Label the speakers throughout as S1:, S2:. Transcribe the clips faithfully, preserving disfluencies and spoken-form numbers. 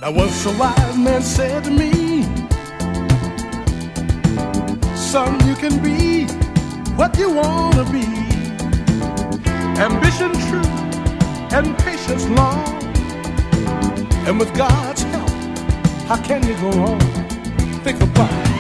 S1: Once a wise man said to me, son, you can be what you want to be. Ambition true and patience long. And with God's help, how can you go wrong? Think about it.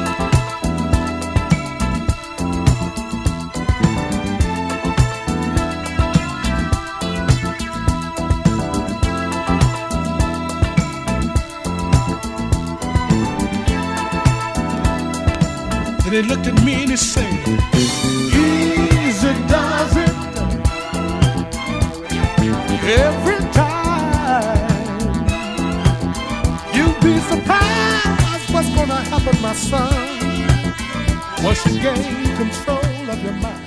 S1: And he looked at me and he said, easy does it every time. You'll be surprised what's gonna happen, my son, once you gain control of your mind.